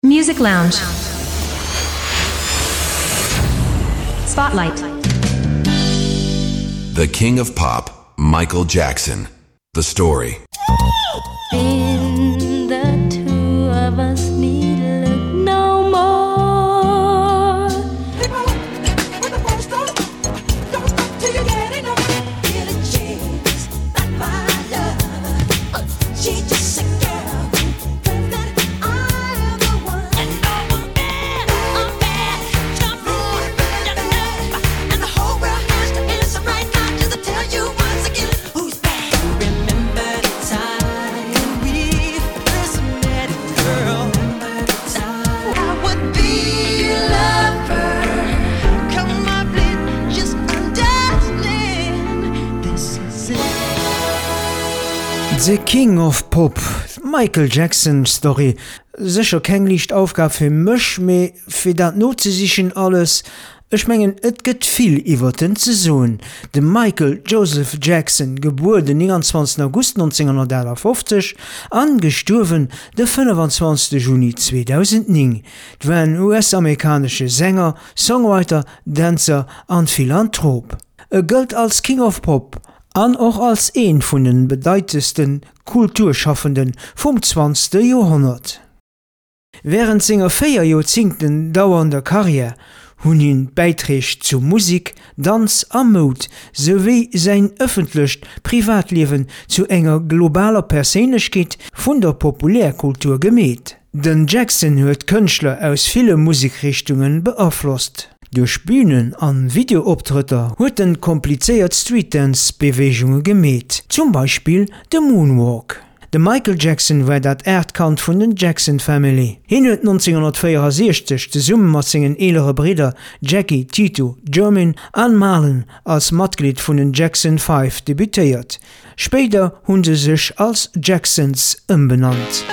Music Lounge. Spotlight. The King of Pop, Michael Jackson. The story. And the two of us need look no more. When the first don't stop till you get enough. Get a chance, not my love. She just a girl, cause that I am the one. And no one I'm bad, jump rude, and the whole world has to answer right now just to tell you once again who's bad. Remember the time we first met, girl. I would be your lover. Come on, please, just understand. This is it. The King of Pop, Michael Jackson Story. Sicher kein Lichtaufgabe für mich, mehr für das Notzesichen alles. Ich mengen, et gëtt viel iwwer den ze soen. De Michael Joseph Jackson, geboren den 29. August 1950, angestorven de 25. Juni 2009. D'wen US-amerikanische Sänger, Songwriter, Dancer an Philanthrop. Gëlt als King of Pop, an och als een vun den bedeutendsten Kulturschaffenden vom 20. Jahrhundert. Während seiner 4 Jahrzehnten dauernder Karriere hunn ihn Beiträge zu Musik, Tanz a Mode sowie sein öffentliches Privatleben zu enger globaler Persönlichkeit vun der Populärkultur gemäht. Den Jackson huet Künstler aus vielen Musikrichtungen beeinflusst. Durch Bühnen an Videooptritter huet den kompliziert Streetdance-Bewegungen gemäht, zum Beispiel de Moonwalk. De Michael Jackson war dat Erdkant vun den Jackson Family. Hin huet 1964 zusammen mat singen ältere Brüder Jackie, Tito, Jermaine an Marlon als Mitglied vun den Jackson 5 debütiert. Später hunn sie sich als Jacksons umbenannt.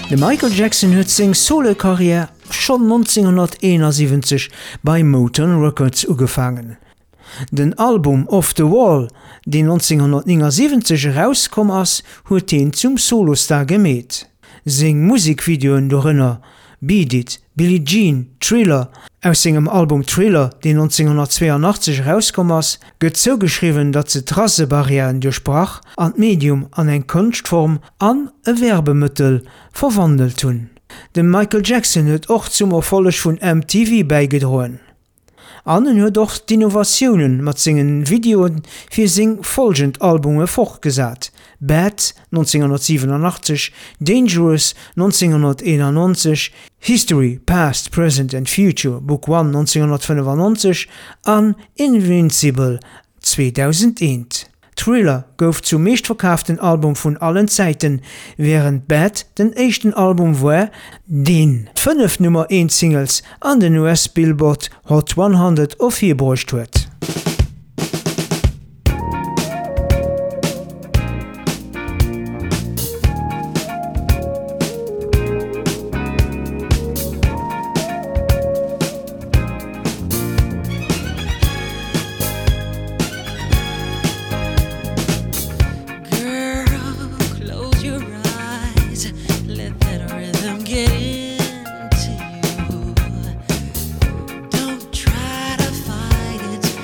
De Michael Jackson huet seg Solokarriere schon 1971 bei Motown Records ugefangen. Den Album Off the Wall, den 1979 herauskom ass, huet den zum Solostar gemet. Seng Musikvideoen dorënner Beat It, Billie Jean, Thriller, aus segem Album Thriller, den 1982 herauskom ass, gëtt so geschriwen, dat ze Trassebarrieren durchbrach, an Medium an eng Kunstform an e Werbemëttel verwandelt hunn. Den Michael Jackson huet och zum Erfollech vun MTV beigedroen. Annen huet doch d'Innovationen mat singen Videoen fir sing folgend Albume fortgesat. Bad 1987, Dangerous 1991, History, Past, Present and Future Book 1 1995 an Invincible 2001. Thriller gouf zum meestverkaaften Album vun allen Zeiten, während Bad den echten Album war, den 5 Nummer 1 Singles an den US Billboard Hot 100 aufgebräucht huet. Get into you. Don't try to fight it.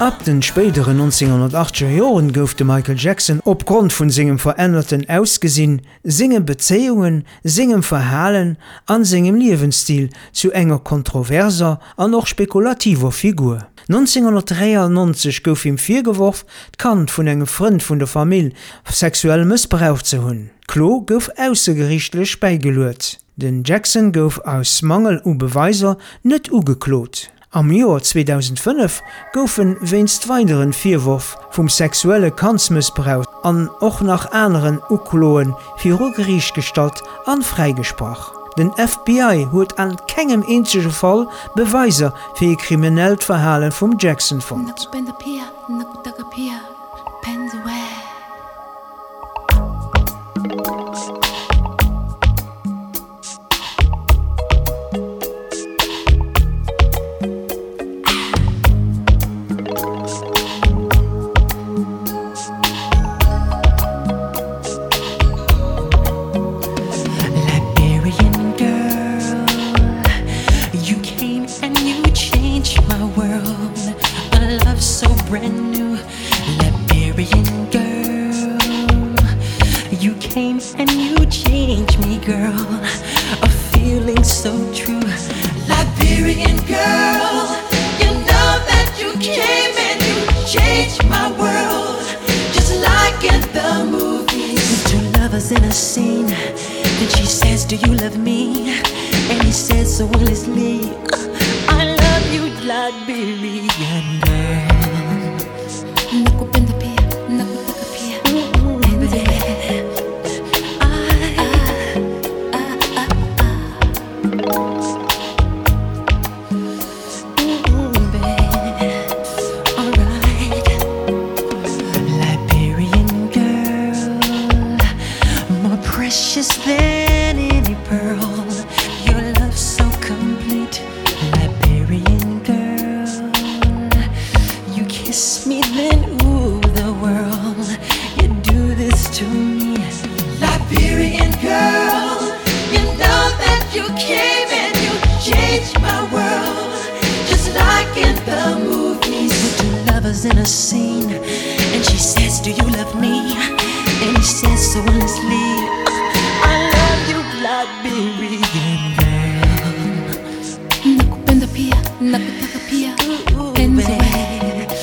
Ab den späteren 1980er Jahren gouf de Michael Jackson opgrund vun singem veränderten Ausgesinn, singem Bezeungen, singem Verhalen an singem Lebensstil zu enger kontroverser an noch spekulativer Figur. 1993 gouf ihm virgeworf, d'Kant vun engem Freund vun der Familie sexuell missbraucht ze hunn. Klo gouf außergerichtlich beigeluet. Den Jackson gouf aus Mangel u Beweiser net ugeklot. Am Jahr 2005 goufen weinst weiteren Vierwurf vum sexuelle Kanzmissbrauch an och nach anderen Ukloen fir Gerichtgestalt an freigesprach. Den FBI huet an kegem einzige Fall Beweiser fir kriminellt Verhalen vum Jackson fand. Brand new Liberian girl, you came and you changed me, girl. A feeling so true. Liberian girl, you know that you came and you changed my world, just like in the movies. Two lovers in a scene, then she says, do you love me? And he says so willingly, I love you, Liberian girl. Nakupenda pia, nakutaka pia, penzi wewe. Liberian girl, more precious than any pearl. Your love so complete. Liberian girl, you kiss me then ooh the world. You do this to me. Liberian girl, you know that you came and you changed my world, just like in the movies. With two lovers in a scene, and she says, do you love me? And he says so honestly, I love you, Liberian girl. Nakupenda pia, nakutaka pia, penzi wewe.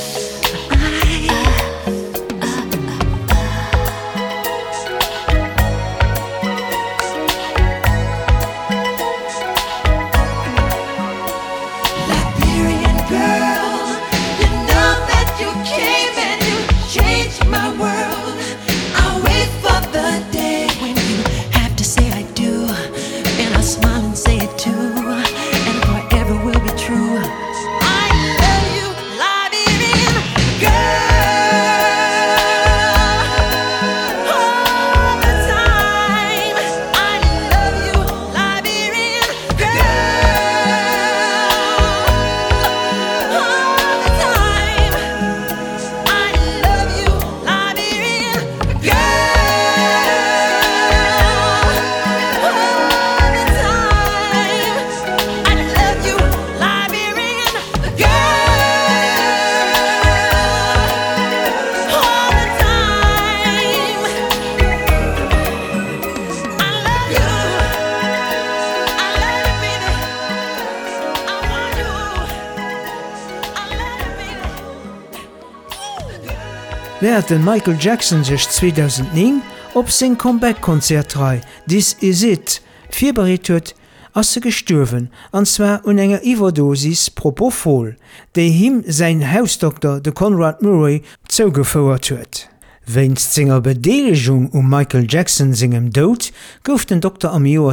Während den Michael Jackson sich 2009 op sein Comeback-Konzert 3 This Is It vorbereitet huet, ass se gestorven, anzwer un enger Iwerdosis Propofol, déi him sein Hausdoktor de Conrad Murray zougefauert huet. Wéinst senger Bedeligung Michael Jackson singem Dood gouf den Doktor am Joar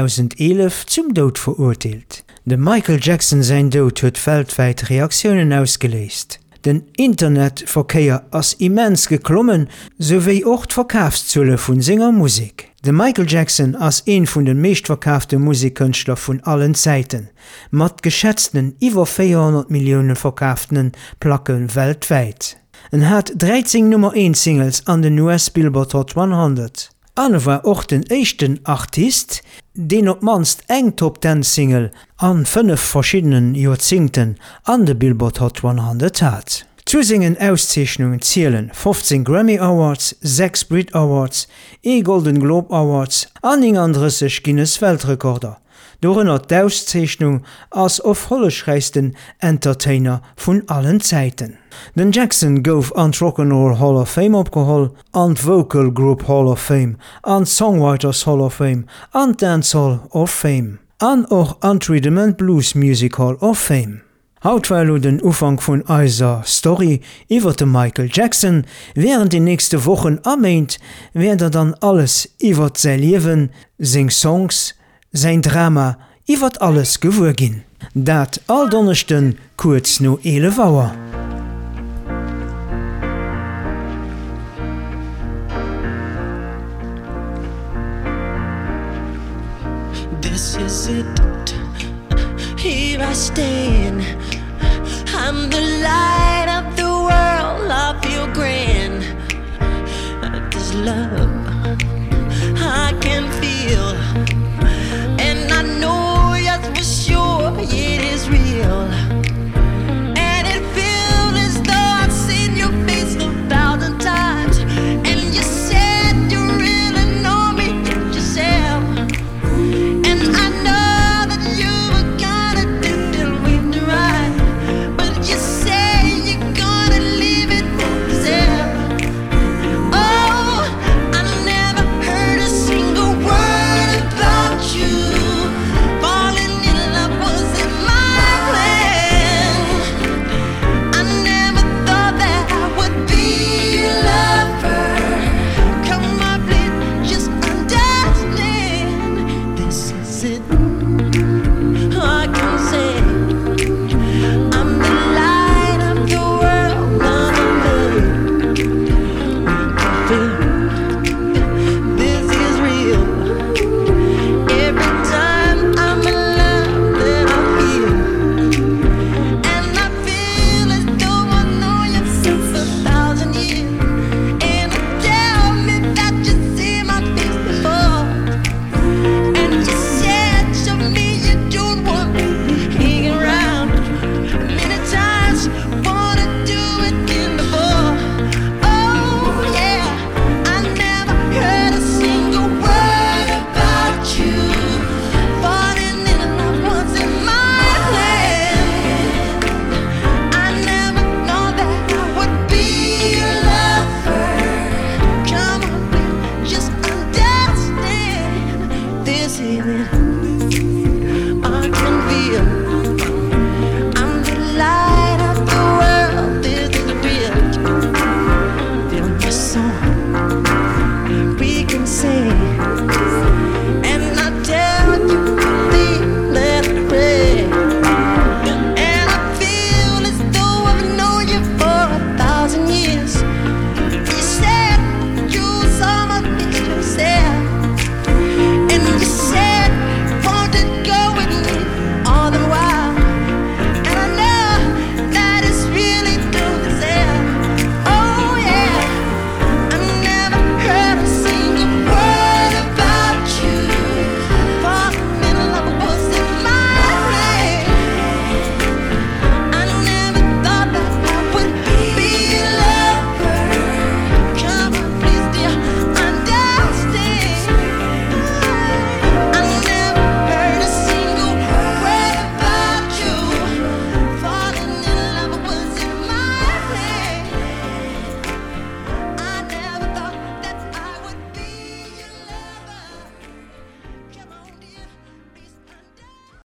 2011 zum Dood verurteilt. De Michael Jackson sein Dood huet weltweit Reaktionen ausgeleest. Den Internetverkeier ass immens geklommen, sowéi och d'Verkaufszuelle vun senger Musik. De Michael Jackson ass een vun den meeschtverkaufte Musikkënchtler vun allen Zeiten, mat geschätzten iwwer 400 Millionen verkauften Placken weltweit. Hat 13 Nummer 1 Singles an den US Billboard Hot 100. Anne war och den echten Artist, den op manst eng Top 10 Single an 5 verschiedenen Jahrzehnten an de Billboard Hot 100 hat. Zu singen Auszeichnungen zielen 15 Grammy Awards, 6 Brit Awards, Golden Globe Awards an 39 Guinness Weltrekorder. Dorenner d'Auszeichnung als ofholleschreichsten Entertainer vun allen Zeiten. Den Jackson gouf an Rock'n'Roll Hall of Fame opgeholl, an Vocal Group Hall of Fame, an Songwriters Hall of Fame, an Dancehall of Fame, an och an Rhythm and Blues Music Hall of Fame. Hautweilo den Ufang vun eiser Story iwwer de Michael Jackson, während die nächste Wochen ameint, werd dann alles iwwer sei Liewen, sing Songs, sein Drama, iwwer alles gewur ginn. Dat all donnerchten kurz no 11 Auer. This is it. Here I stand. I'm the light